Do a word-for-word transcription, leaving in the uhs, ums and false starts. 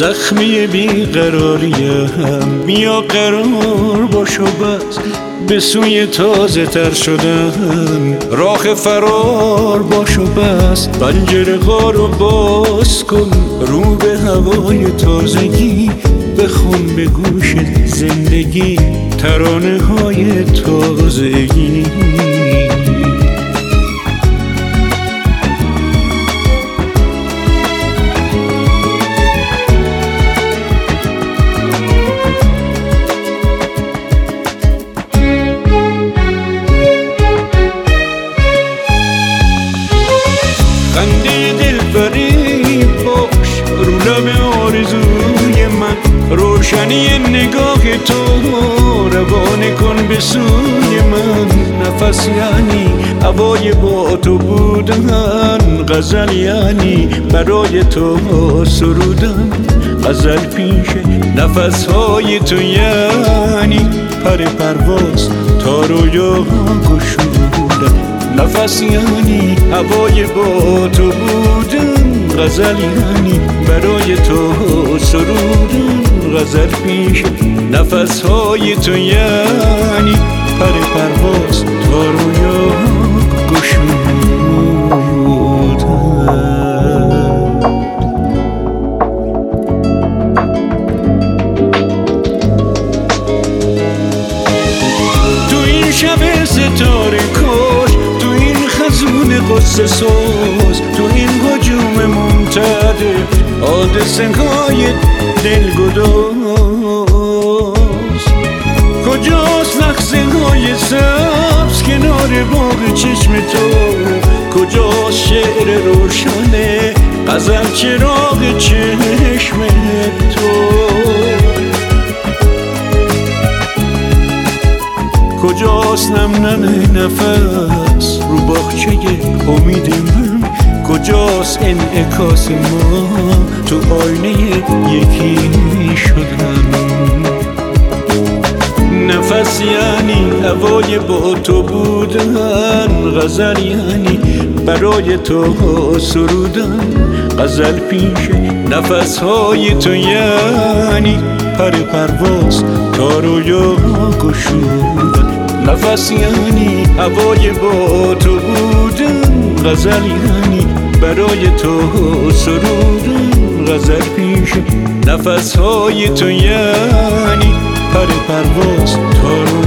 زخمی بیقراریم، بیا قرار باش و بس به سوی تازه تر شدن، راه فرار باش و بس پنجره ها رو باز کن، رو به هوای تازگی بخون به گوش زندگی ترانه های تازگی. خنده دلفریب باش رو لب آرزوی من، روشنی نگاه تو روانه کن به سوی من. نفس یعنی هوای با تو بودن، غزل یعنی برای تو سرودن، غزل پیش نفس های تو یعنی پر پرواز تا رویا گشودن. نفس یعنی هوای با تو بودن، غزل یعنی برای تو سرودن، غزل پیش نفس های تو یعنی پر پرواز تا رویا گشودن. تو این شب ستاره کش، تو این خزون قصه سوز، تو این هجوم ممتد حادثه های دلگداز، کجاست لحظه های سبز کنار باغ چشم تو، کجاست شعر روشن غزل چراغ چشم تو، کجاست نم نم نفس رو باغچه امید من، کجاست انعکاس ما تو آینه یکی شدن. نفس یعنی هوای با تو بودن، غزل یعنی برای تو سرودن، غزل پیش نفس های تو یعنی پر پرواز تا رویا گشودن. نفس یعنی هوای با تو بودن، غزل یعنی برای تو سرودن، غزل پیش نفس های تو یعنی پر پرواز تا